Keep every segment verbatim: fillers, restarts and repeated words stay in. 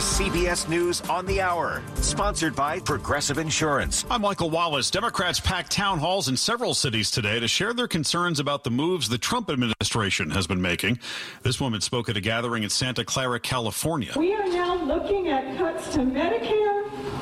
C B S News on the Hour, sponsored by Progressive Insurance. I'm Michael Wallace. Democrats packed town halls in several cities today to share their concerns about the moves the Trump administration has been making. This woman spoke at a gathering in Santa Clara, California. We are now looking at cuts to Medicare,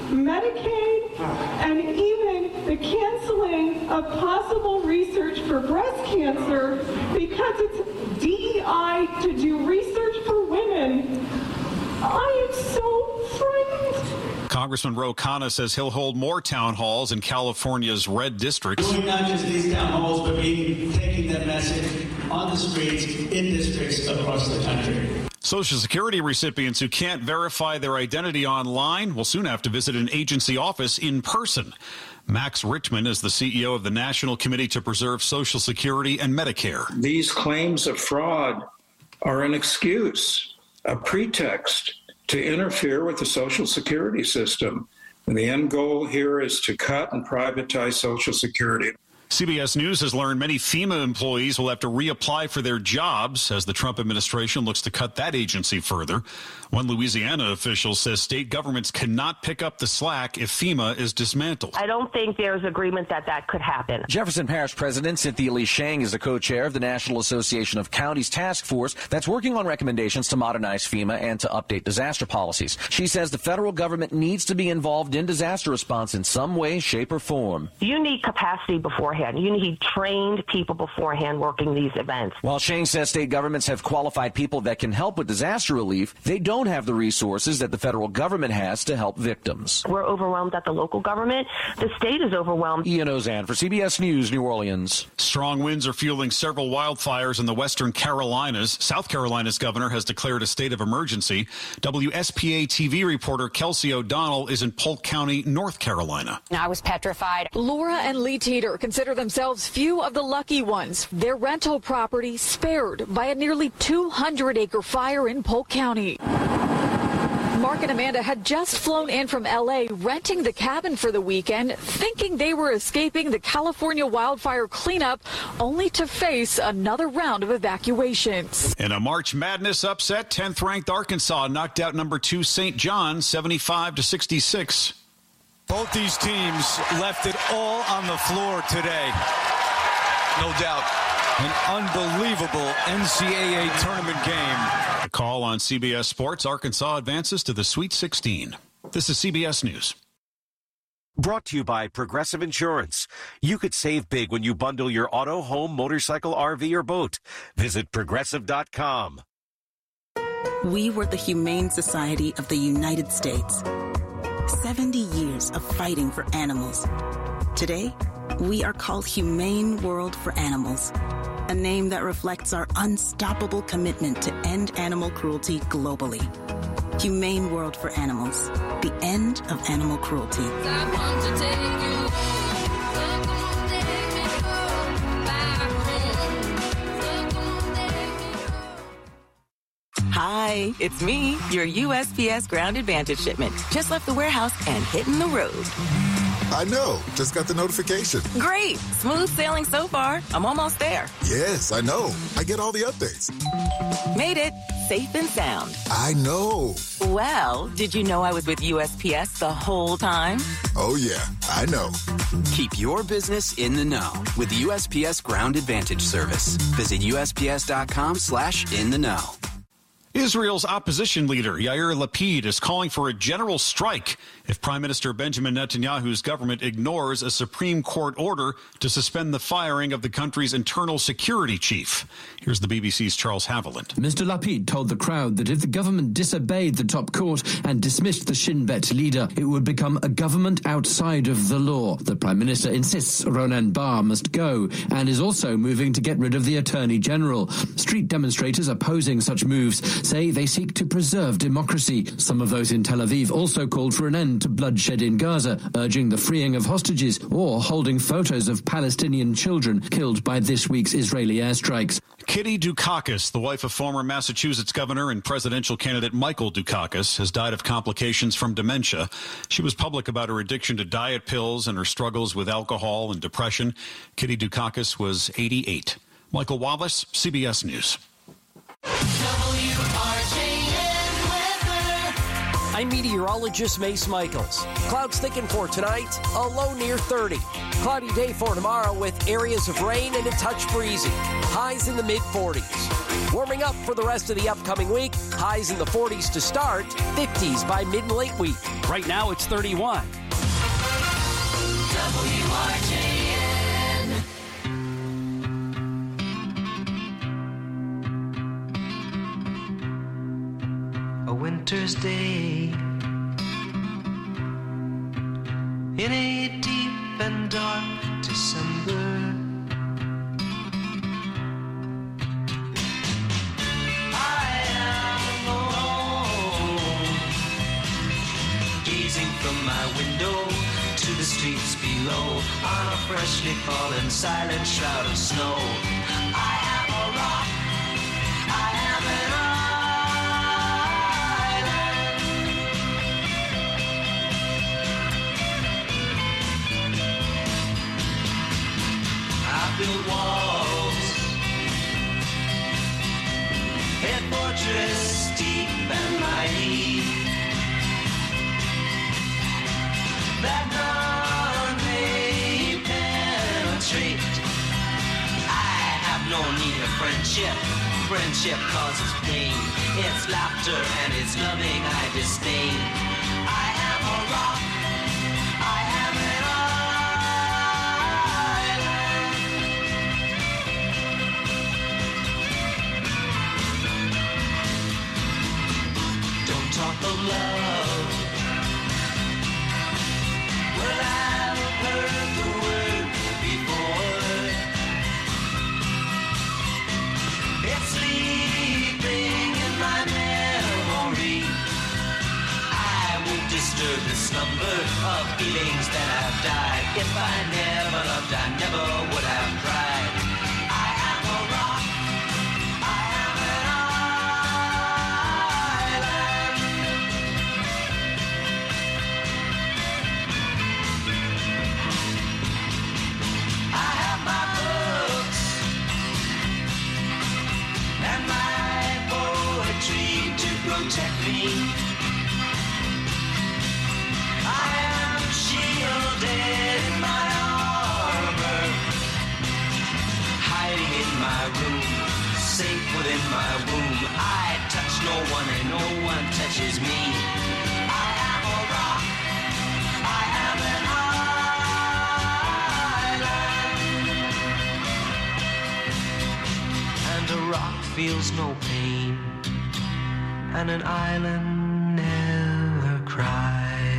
Medicaid, and even the canceling of possible research for breast cancer because it's D E I to do research for women. I am so frightened. Congressman Ro Khanna says he'll hold more town halls in California's red districts. Doing not just these town halls, but being, taking that message on the streets in districts across the country. Social Security recipients who can't verify their identity online will soon have to visit an agency office in person. Max Richman is the C E O of the National Committee to Preserve Social Security and Medicare. These claims of fraud are an excuse, a pretext to interfere with the Social Security system. And the end goal here is to cut and privatize Social Security. C B S News has learned many FEMA employees will have to reapply for their jobs as the Trump administration looks to cut that agency further. One Louisiana official says state governments cannot pick up the slack if FEMA is dismantled. I don't think there's agreement that that could happen. Jefferson Parish President Cynthia Lee Shang is the co-chair of the National Association of Counties Task Force that's working on recommendations to modernize FEMA and to update disaster policies. She says the federal government needs to be involved in disaster response in some way, shape, or form. You need capacity beforehand. You need trained people beforehand working these events. While Shane says state governments have qualified people that can help with disaster relief, they don't have the resources that the federal government has to help victims. We're overwhelmed at the local government. The state is overwhelmed. Ian Ozan for C B S News, New Orleans. Strong winds are fueling several wildfires in the western Carolinas. South Carolina's governor has declared a state of emergency. W S P A T V reporter Kelsey O'Donnell is in Polk County, North Carolina. I was petrified. Laura and Lee Teeter consider themselves few of the lucky ones. Their rental property spared by a nearly two hundred acre fire in Polk County. Mark and Amanda had just flown in from L A, renting the cabin for the weekend, thinking they were escaping the California wildfire cleanup, only to face another round of evacuations. In a March Madness upset, tenth ranked Arkansas knocked out number two Saint John seventy-five to sixty-six. Both these teams left it all on the floor today. No doubt. An unbelievable N C double A tournament game. A call on C B S Sports. Arkansas advances to the Sweet sixteen. This is C B S News. Brought to you by Progressive Insurance. You could save big when you bundle your auto, home, motorcycle, R V, or boat. Visit Progressive dot com. We were the Humane Society of the United States. seventy years of fighting for animals. Today, we are called Humane World for Animals, a name that reflects our unstoppable commitment to end animal cruelty globally. Humane World for Animals, the end of animal cruelty. Hi, it's me, your U S P S Ground Advantage shipment. Just left the warehouse and hitting the road. I know. Just got the notification. Great. Smooth sailing so far. I'm almost there. Yes, I know. I get all the updates. Made it. Safe and sound. I know. Well, did you know I was with U S P S the whole time? Oh, yeah. I know. Keep your business in the know with the U S P S Ground Advantage service. Visit U S P S dot com slash in the know. Israel's opposition leader, Yair Lapid, is calling for a general strike if Prime Minister Benjamin Netanyahu's government ignores a Supreme Court order to suspend the firing of the country's internal security chief. Here's the B B C's Charles Haviland. Mister Lapid told the crowd that if the government disobeyed the top court and dismissed the Shin Bet leader, it would become a government outside of the law. The Prime Minister insists Ronan Bar must go and is also moving to get rid of the Attorney General. Street demonstrators opposing such moves say they seek to preserve democracy. Some of those in Tel Aviv also called for an end to bloodshed in Gaza, urging the freeing of hostages or holding photos of Palestinian children killed by this week's Israeli airstrikes. Kitty Dukakis, the wife of former Massachusetts governor and presidential candidate Michael Dukakis, has died of complications from dementia. She was public about her addiction to diet pills and her struggles with alcohol and depression. Kitty Dukakis was eighty-eight. Michael Wallace, C B S News. I'm meteorologist Mace Michaels. Clouds thicken for tonight, a low near thirty. Cloudy day for tomorrow with areas of rain and a touch breezy. Highs in the mid forties. Warming up for the rest of the upcoming week. Highs in the forties to start, fifties by mid and late week. Right now it's thirty-one. W R J N. A winter's day in a deep and dark December. I am alone, gazing from my window to the streets below on a freshly fallen silent shroud of snow. I am a rock, I am an island. I build walls, a fortress deep and mighty, that none may penetrate. I have no need of friendship. Friendship causes pain. It's laughter and it's loving I disdain. I am a rock. I am an island. Don't talk of love. Well, I've heard the word before. It's sleeping in my memory. I won't disturb the slumber of feelings that have died. If I never loved, I never would have tried. I am a rock. I am an island. I have my books and my poetry to protect me. I am shielded in my armor, hiding in my room, safe within my womb. I touch no one and no one touches me. I am a rock. I am an island. And a rock feels no pain, and an island never cries.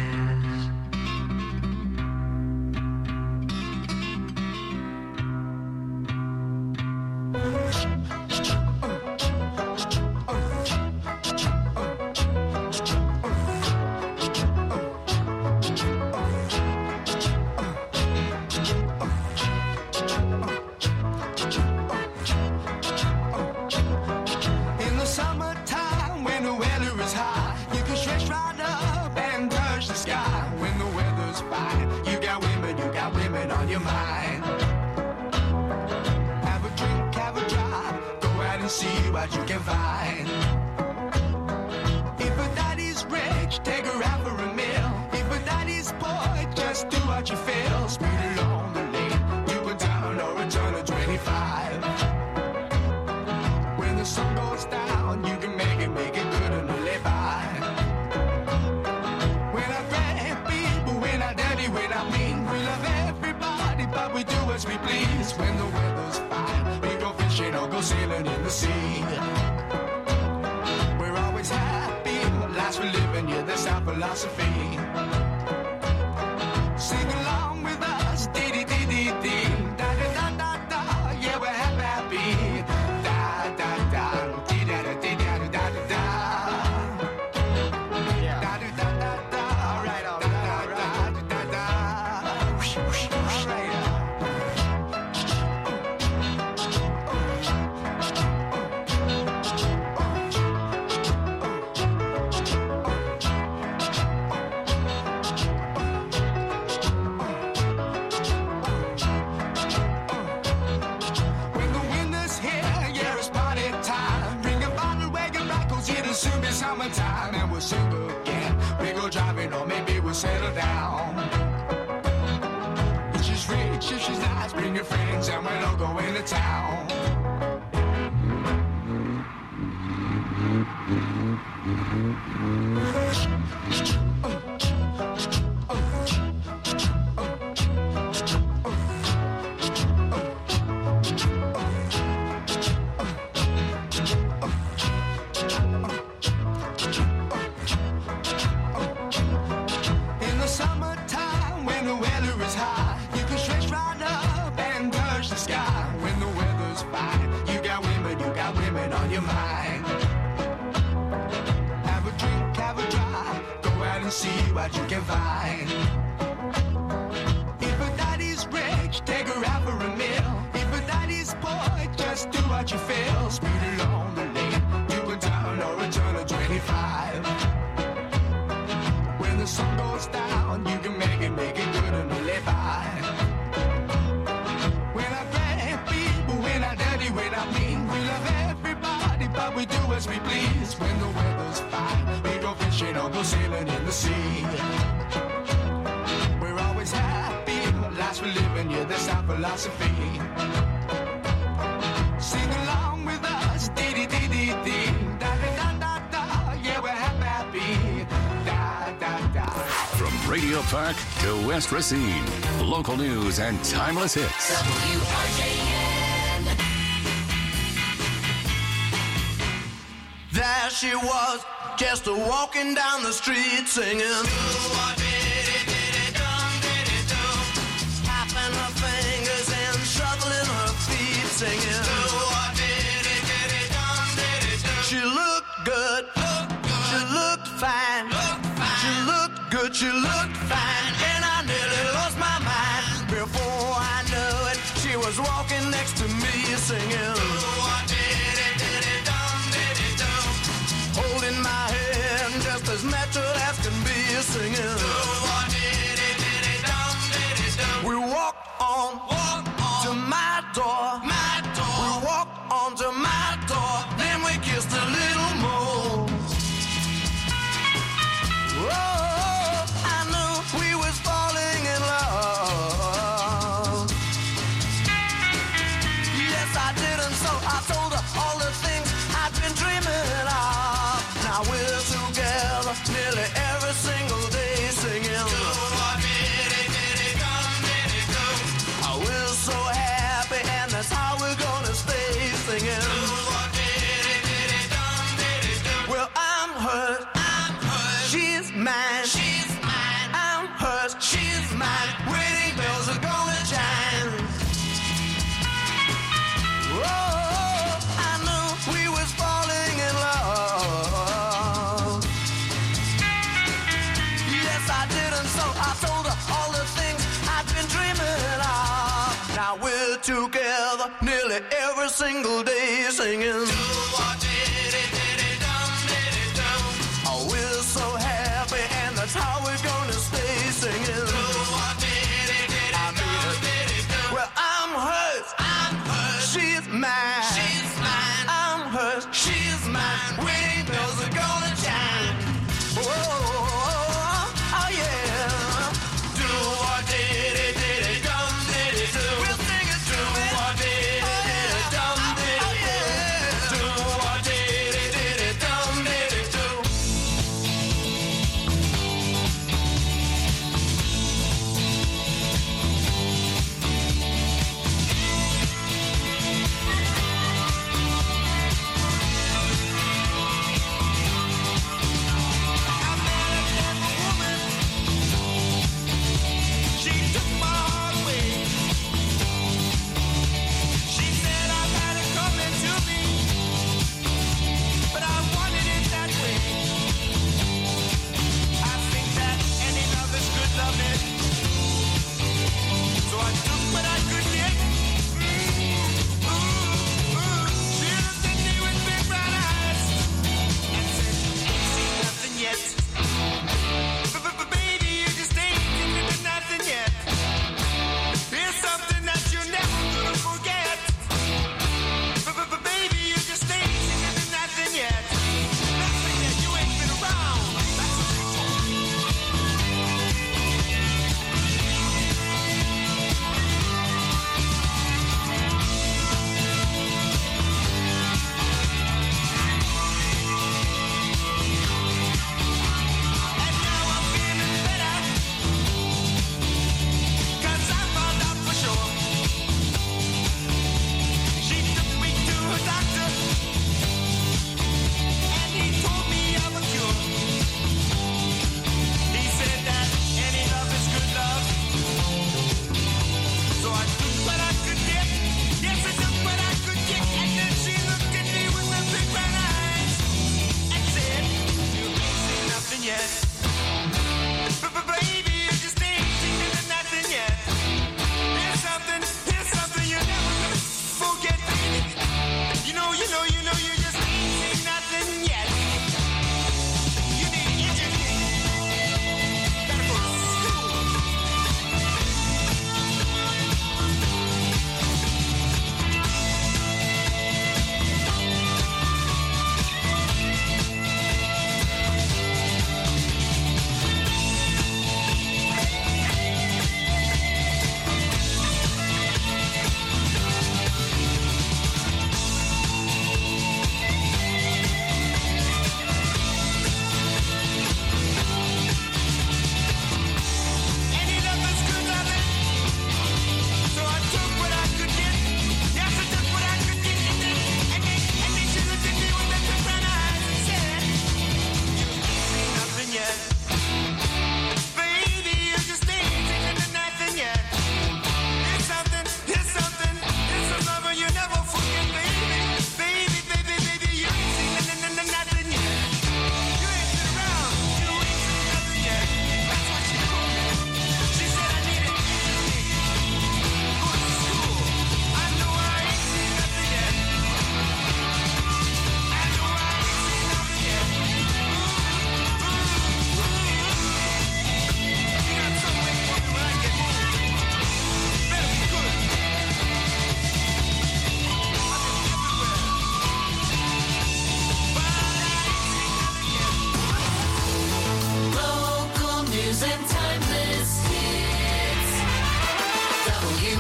In the summertime, when the weather is high, you can stretch right up and touch the sky. When the weather's fine, you got women, you got women on your mind. Have a drink, have a drive, go out and see what you can find. If a daddy's rich, take her out for a meal. If a daddy's poor, just do what you feel. Speed along the lane, you go down or a turn of twenty-five. When the sun goes down, you can make it, make it good and live by. When I grab people, when I daddy, when I mean, we love everybody, but we do as we please. When the weather's fine, we go fishing or go sailing in the sea. We're always happy, life's we're living, yeah, that's our philosophy. Sing along with us, dee dee dee dee dee, da da da da da, yeah, we're happy, happy. Da da da, dee da da dee da da da da da. Da da da da da, all right, all right, all right, da da da. Whoosh, whoosh, whoosh, all right. When the winter's here, yeah, it's party time. Bring a bottle, wagon, rock, 'cause it'll soon be summertime, and we'll sing again. settle down. If she's rich, if she's nice, bring your friends and we'll all go into town. In the summertime, when the weather is high, you can stretch right up and touch the sky. When the weather's fine, you got women, you got women on your mind. Have a drink, have a drive, go out and see what you can find. If a daddy's rich, take her out for a meal. If a daddy's poor, just do what you feel. Speed along the lane, you can turn or a turn of twenty-five. When the sun goes down, you can make it, make it good and live by. When I grab people, when I dirty, when I mean, we love everybody, but we do as we please. When the weather's fine, we go fishing or go sailing in the sea. We're always happy, life's we're living, yeah, that's our philosophy. Sing along with us, dee dee dee dee dee, da da da da da, yeah, we're happy, da da da. From Radio Park to West Racine, local news and timeless hits. W R J N. There she was, just a walking down the street singing. Tapping her fingers and shuffling her feet singing. She looked good, she looked fine, she looked good, she looked fine, and I nearly lost my mind. Before I knew it, she was walking next to me singing. Holding my hand just as natural as can be singing. We walked on, to my door. We walked on to my door. Then we kissed a little more. Oh, I knew we was falling in love. Yes, I did, and so I told her all the things I'd been dreaming of. Now we're together nearly every single day singing. Oh, we're so happy, and that's how we're gonna stay singing. Well, I'm hers, I'm hers. She's mine, she's mine. I'm hers, she's mine. Wedding bells are gonna chime. Oh, I knew we was falling in love. Yes, I did, and so I told her all the things I've been dreaming of. Now we're together nearly every single day singing. Oh, we're so happy, and that's how we're gonna stay singing. I mean it. Well, I'm hers, I'm hers. She's mine, she's mine. I'm hers, she's mine. Wedding bells are gonna chime. Oh, oh yeah. Do or did it, did it, dum did it do. We'll sing it do or did it, did it, dum did it do. Do or did it, did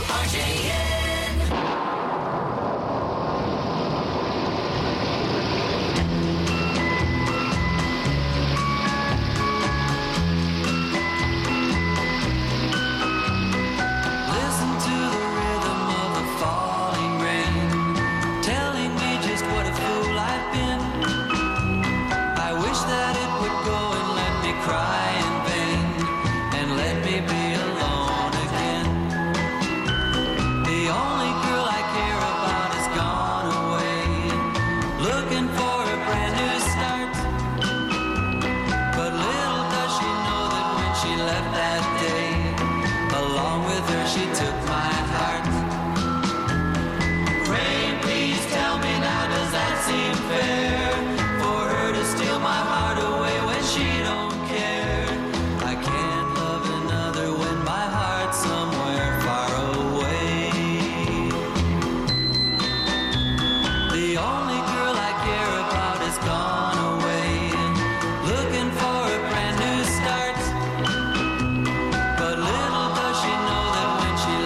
R J N. But little does she know that when she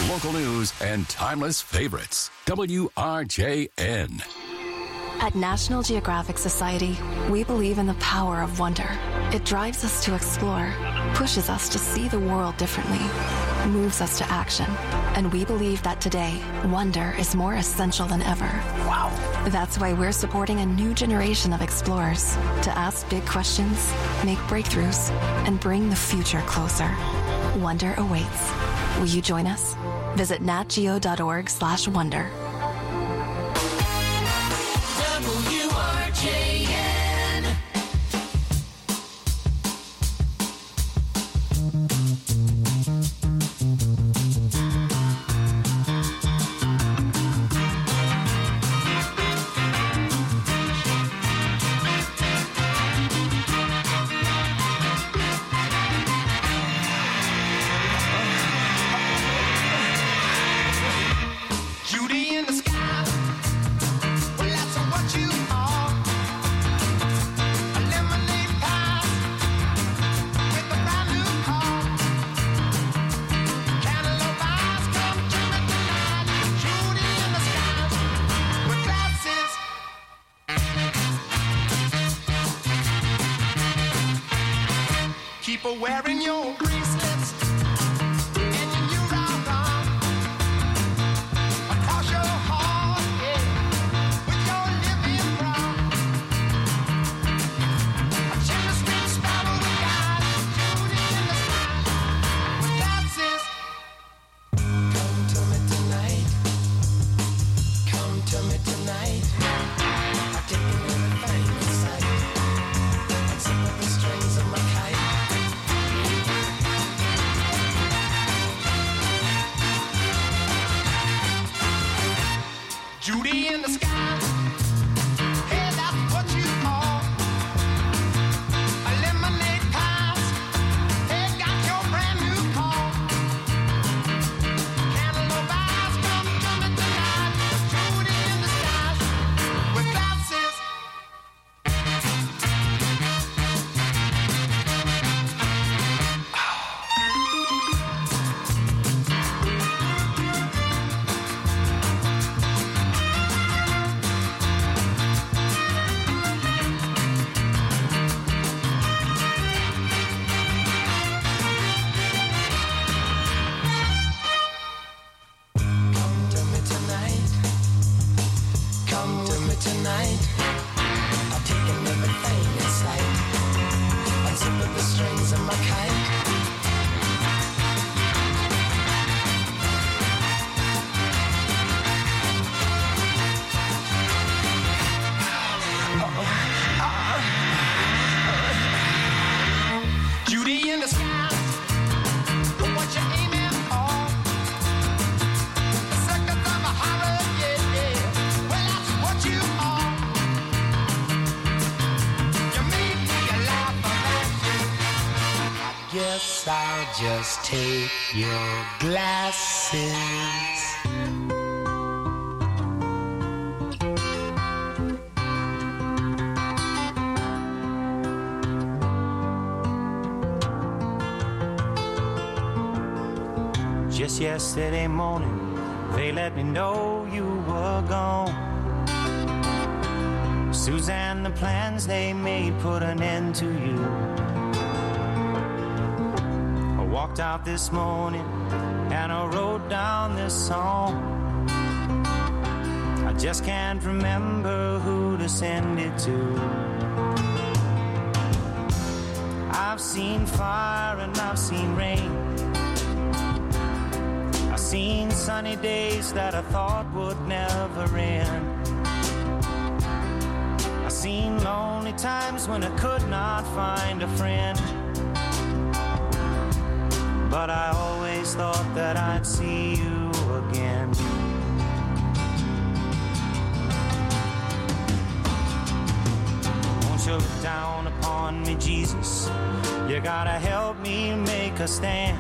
Local news and timeless favorites. W R J N. At National Geographic Society, we believe in the power of wonder. It drives us to explore, pushes us to see the world differently, moves us to action. And we believe that today, wonder is more essential than ever. Wow. That's why we're supporting a new generation of explorers to ask big questions, make breakthroughs, and bring the future closer. Wonder awaits. Will you join us? Visit natgeo.org slash wonder. W R J N. Judy in the sky. Well, that's what you are. A lemonade pie with a brand new car. Cantaloupe eyes come to me tonight. Judy in the sky with glasses. Keep her wearing your bracelets and your new round arm. Across your heart, yeah, with your living brown. A chemistry sparrow with eyes, Judy in the sky with glasses. Come to me tonight. Come to me tonight. I'm taking everything in sight. I'm sick of the strings of my kite. Judy in the sky. Hey, that's what you are. A lemonade pie. Hey, got your brand new car. Cantaloupe eyes come to me tonight. Judy in the sky with glasses. Come to me tonight. Come to me tonight. I'm taking everything in sight. Unzip the strings of my kite. Judy in the sky. What you aiming for? The circus of a horror, yeah, yeah. Well, that's what you are. You made me laugh about you. I guess I'll just take your glasses. Just yesterday morning, they let me know you were gone. Suzanne, the plans they made put an end to you. I walked out this morning and I wrote down this song. I just can't remember who to send it to. I've seen fire and I've seen rain. I've seen sunny days that I thought would never end. I've seen lonely times when I could not find a friend. But I always thought that I'd see you again. Won't you look down upon me, Jesus? You gotta help me make a stand.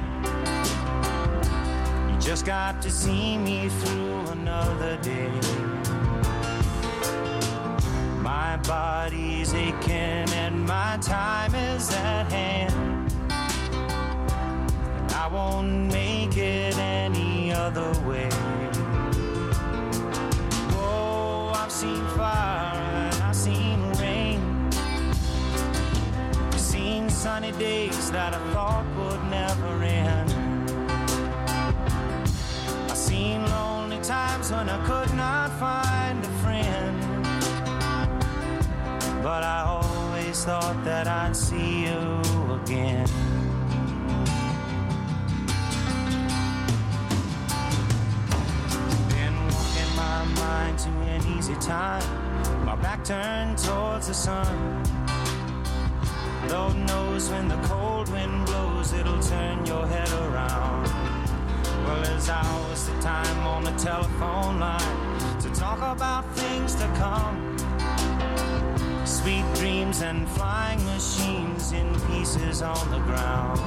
You just got to see me through another day. My body's aching and my time is at hand. I won't make it any other other way. Oh, I've seen fire and I've seen rain. I've seen sunny days that I thought would never end. I've seen lonely times when I could not find a friend. But I always thought that I'd see you again. Been walking my mind to an easy time, my back turned towards the sun. Lord knows when the cold wind blows, it'll turn your head around. Well, there's hours of time on the telephone line to talk about things to come. Sweet dreams and flying machines in pieces on the ground.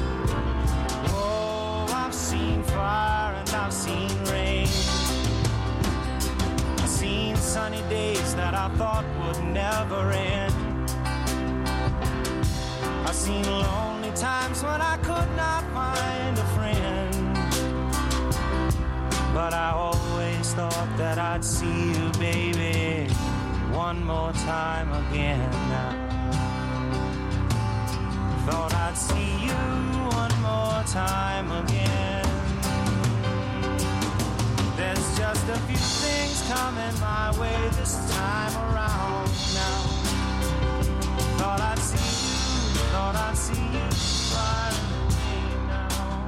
Oh, I've seen fire and I've seen rain. I've seen sunny days that I thought would never end. I've seen lonely times when I could not find a friend. But I always thought that I'd see you, baby, one more time again. Thought I'd see you one more time again. There's just a few things coming my way this time around now. Thought I'd see you, thought I'd see you right away now.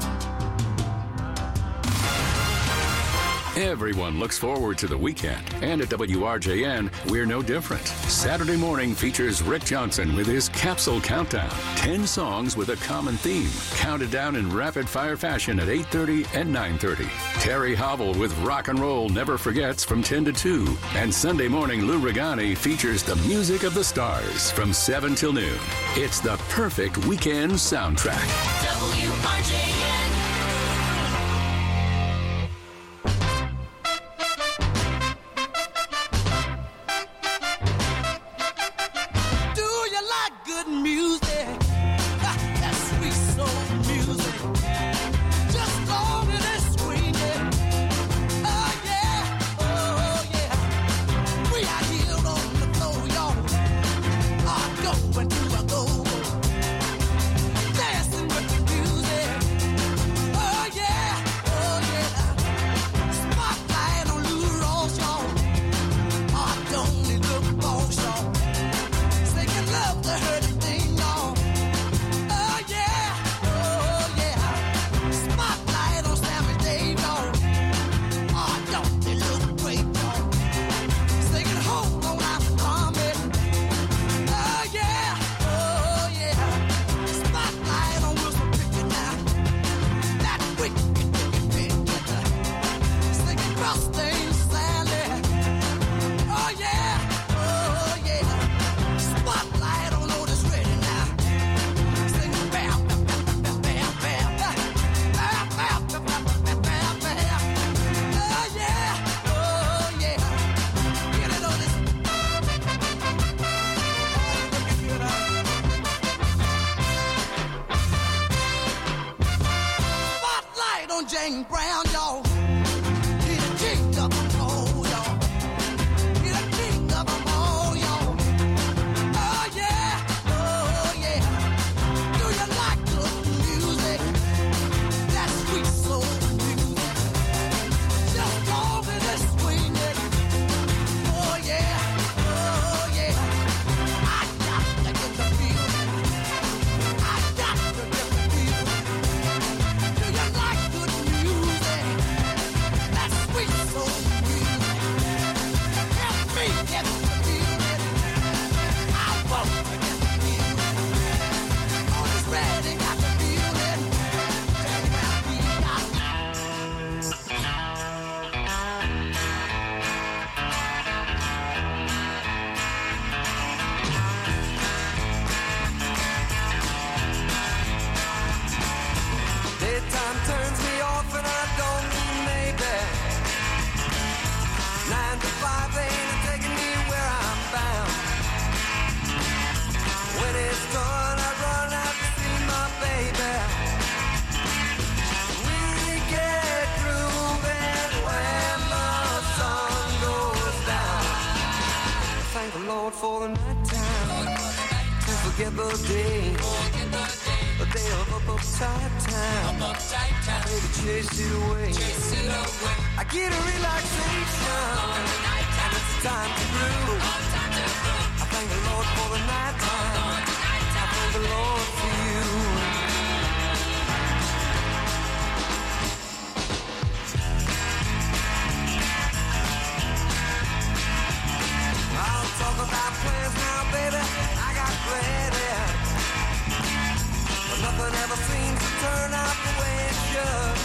Everyone looks forward to the weekend, and at W R J N, we're no different. Saturday morning features Rick Johnson with his Capsule Countdown. Ten songs with a common theme, counted down in rapid-fire fashion at eight thirty and nine thirty. Terry Hobble with Rock and Roll Never Forgets from ten to two. And Sunday morning, Lou Regani features the music of the stars from seven till noon. It's the perfect weekend soundtrack. W R J N. Jane Brown, y'all. He the king of them all, y'all. He the king of them all, y'all. Oh yeah, oh yeah. Do you like good music? That sweet soul music. Just go with it, swing it. Oh yeah, oh yeah. I got to get the feeling. I got to get the feeling. Do you like good music? for the night time. To forget the day. The day of up uptight time. Baby, chase it away. I get a relaxation. And it's time to groove. I thank the Lord for the night time. I thank the Lord for you. I'll talk about plans now, baby. I got plenty. But nothing ever seems to turn out the way it should.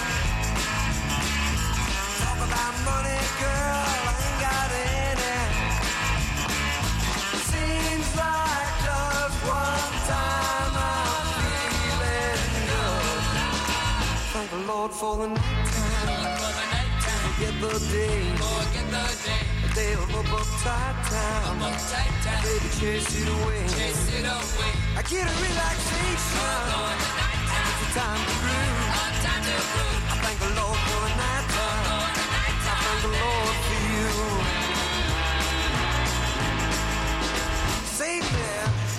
Talk about money, girl, I ain't got any. Seems like just one time I'm feeling good. Thank the Lord for the night time. Forget the day. The day of up uptight time. Baby, chase it away. I get a relaxation. And it's a time to groove. I thank the Lord for the night time. I thank the Lord for you. Save me.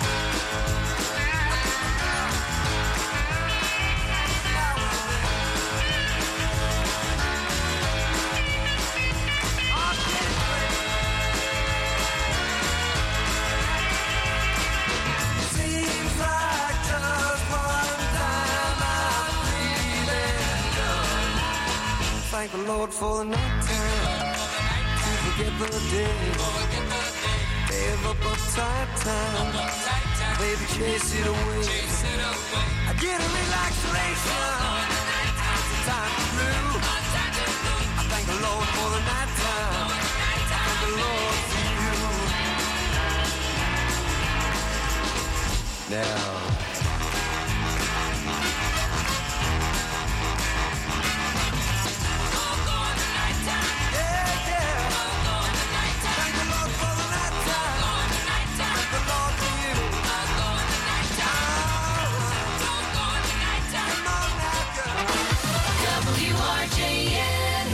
Seems like just one time I'm feeling good. Thank the Lord for the night time. To forget the day. Day of up uptight time. Baby, chase it away. I get a relaxation. It's a time to groove. I thank the Lord for the night time. I thank the Lord for you. Now. W R J N.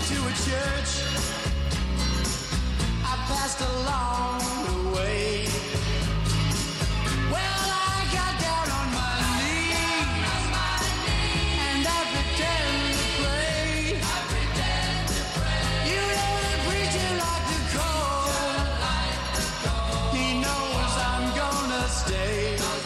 to a church I passed along the way. Well, I got down on my knees and I pretend to pray. You know the preacher like to call. He knows I'm gonna stay.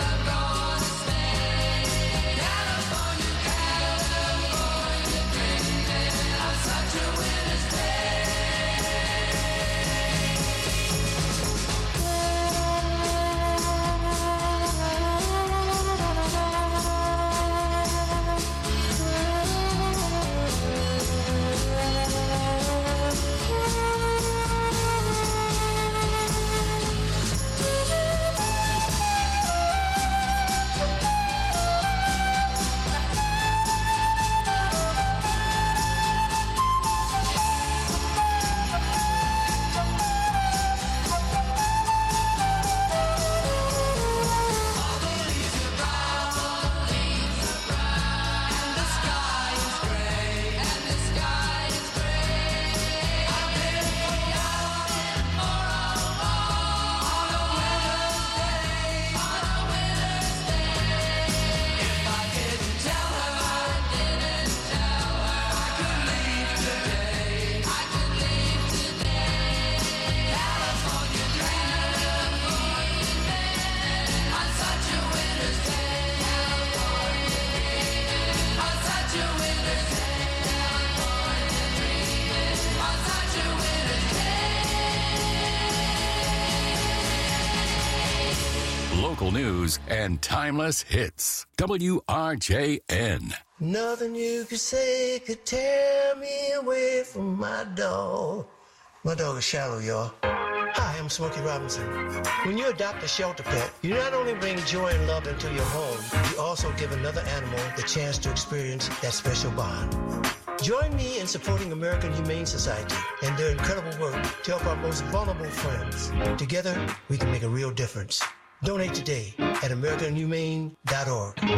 Local news and timeless hits. W R J N. Nothing you could say could tear me away from my dog. My dog is Shallow, y'all. Hi, I'm Smokey Robinson. When you adopt a shelter pet, you not only bring joy and love into your home, you also give another animal the chance to experience that special bond. Join me in supporting American Humane Society and their incredible work to help our most vulnerable friends. Together, we can make a real difference. Donate today at american humane dot org. W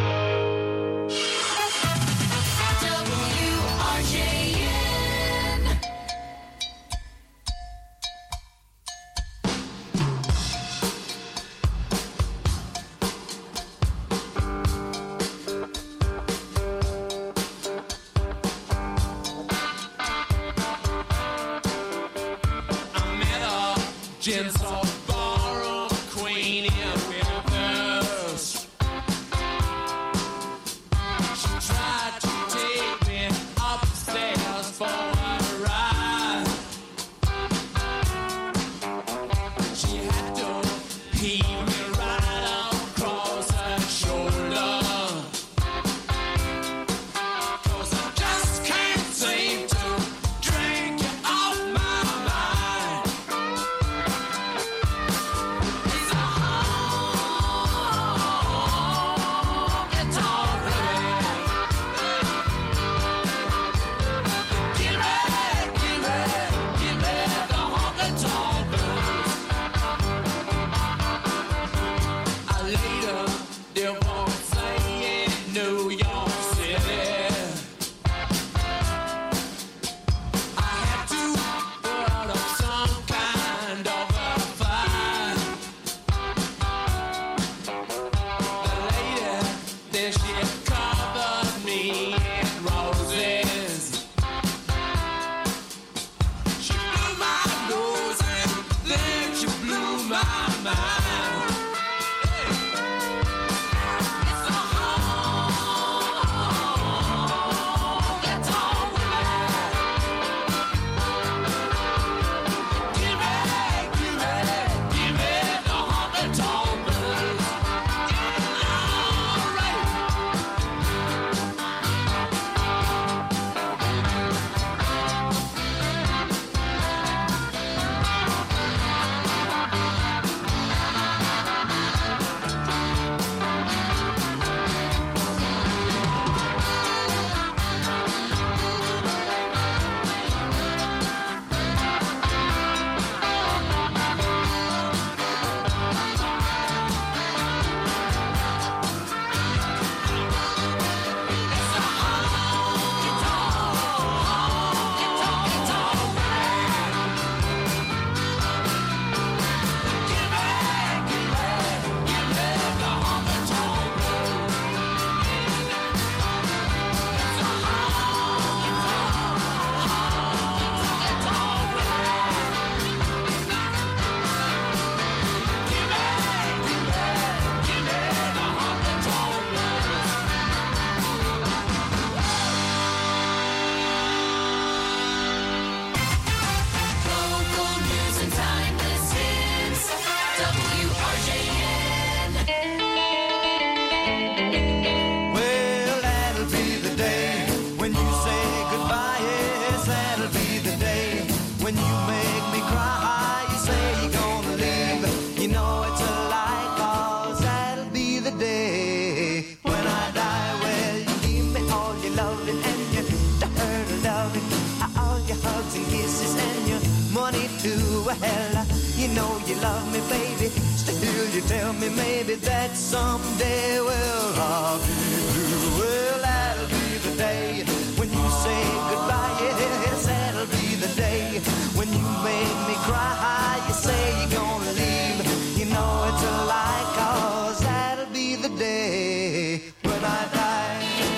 R J N. I met a gentle ballroom queen in Memphis. She tried to take me upstairs for a ride. She had to pee me right across her shoulder. 'Cause I just can't seem to drink you off my mind. Well, you know you love me, baby. Still you tell me maybe that someday, well, I'll be blue. Well, that'll be the day when you say goodbye. Yes, that'll be the day when you make me cry. You say you're gonna leave. You know it's a lie, 'cause that'll be the day when I die.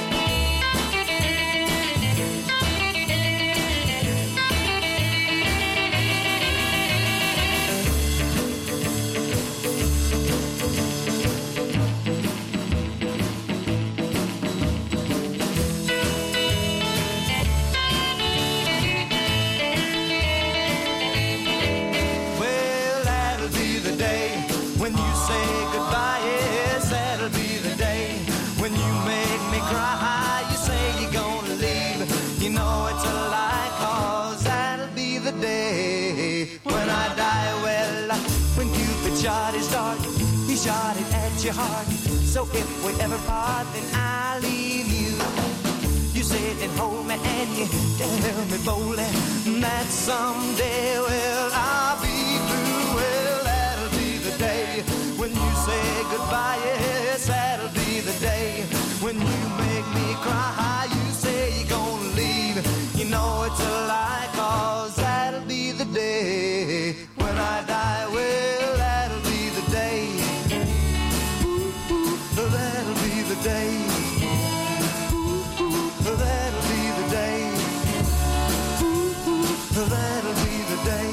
Shot his dart, he shot it at your heart. So if we ever part, then I leave you. You sit and hold me and you tell me boldly that someday, well, I'll be through. Well, that'll be the day when you say goodbye. Yes, that'll be the day when you make me cry. You say you're gonna leave. You know it's a lie, 'cause that'll be the day when I die. Well, that'll be the day. Ooh, ooh, that'll be the day. Ooh, ooh, that'll be the day. Ooh, ooh, that'll be the day.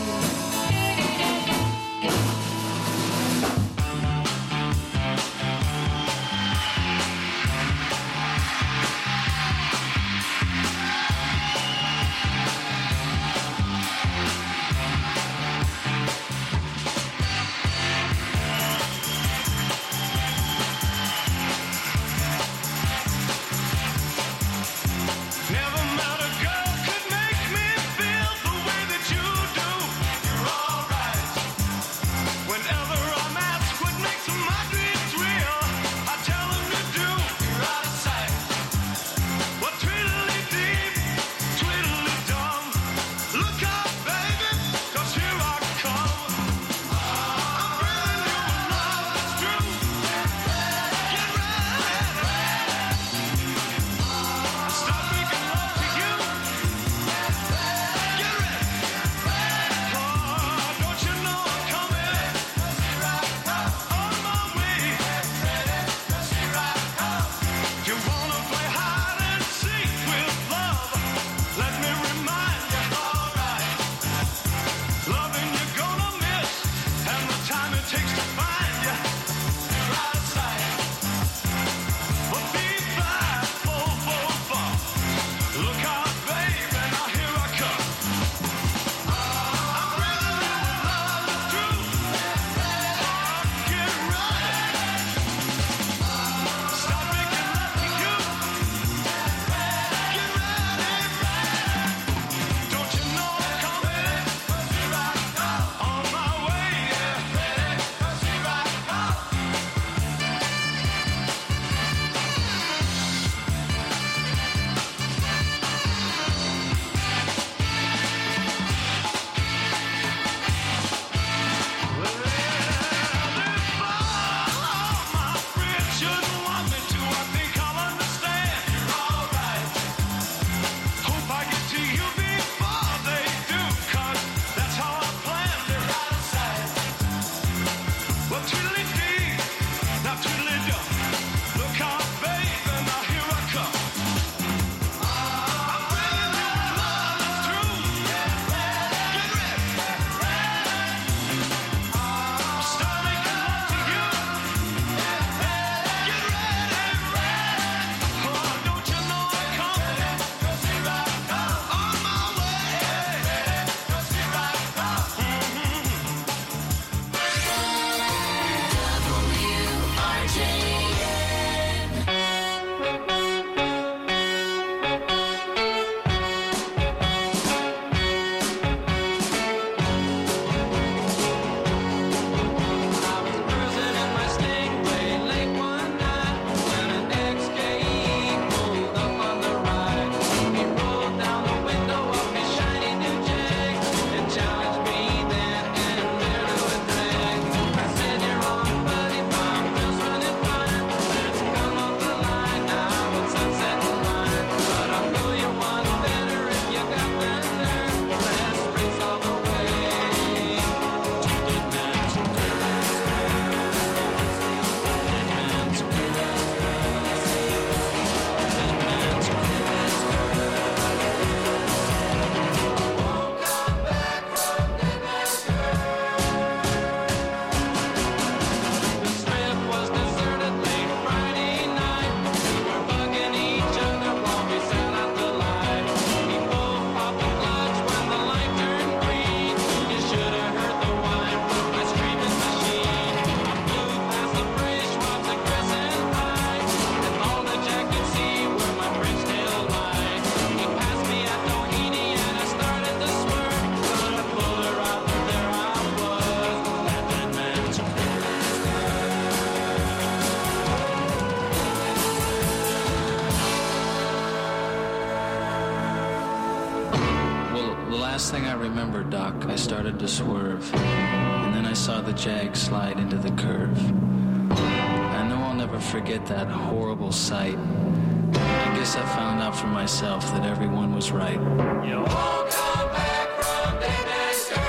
The last thing I remember, Doc, I started to swerve, and then I saw the Jag slide into the curve. I know I'll never forget that horrible sight. I guess I found out for myself that everyone was right. You won't come back from Dead Man's Curve.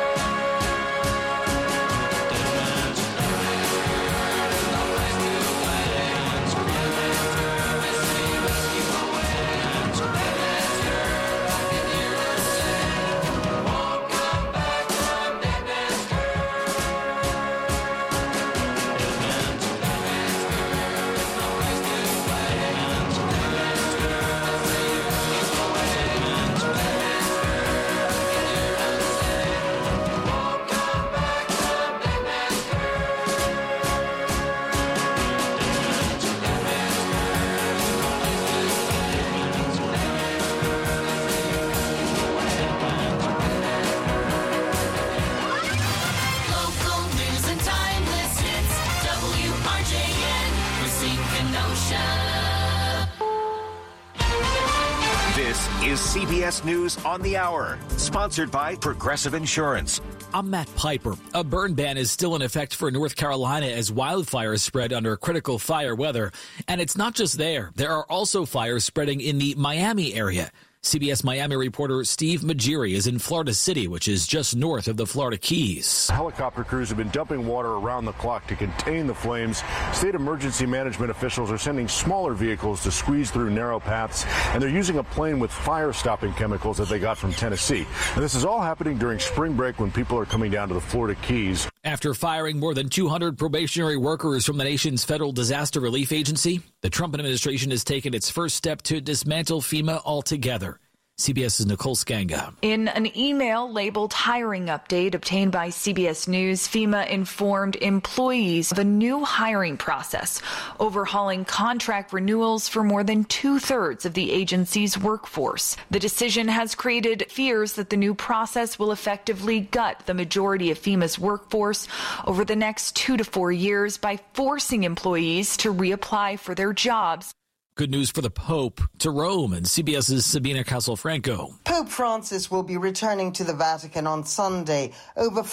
Dead Man's Curve is no place to wait. Dead Man's Curve is me rescue away. Dead Man's Curve, I can hear her say, won't come back from Dead Man's Curve. Dead Man's Curve is no place to wait. Dead Man's Curve is me rescue away. Dead Man's Curve, I can hear her say, won't come back from Dead Man's Local news and timeless hits. W R J N, Racine Kenosha. This is C B S News on the Hour, sponsored by Progressive Insurance. I'm Matt Piper. A burn ban is still in effect for North Carolina as wildfires spread under critical fire weather. And it's not just there. There are also fires spreading in the Miami area. C B S Miami reporter Steve Majiri is in Florida City, which is just north of the Florida Keys. Helicopter crews have been dumping water around the clock to contain the flames. State emergency management officials are sending smaller vehicles to squeeze through narrow paths, and they're using a plane with fire-stopping chemicals that they got from Tennessee. And this is all happening during spring break when people are coming down to the Florida Keys. After firing more than two hundred probationary workers from the nation's federal disaster relief agency, the Trump administration has taken its first step to dismantle FEMA altogether. CBS's Nicole Skanga. In an email labeled hiring update obtained by C B S News, FEMA informed employees of a new hiring process, overhauling contract renewals for more than two-thirds of the agency's workforce. The decision has created fears that the new process will effectively gut the majority of FEMA's workforce over the next two to four years by forcing employees to reapply for their jobs. Good news for the Pope to Rome, and CBS's Sabina Castelfranco. Pope Francis will be returning to the Vatican on Sunday. Over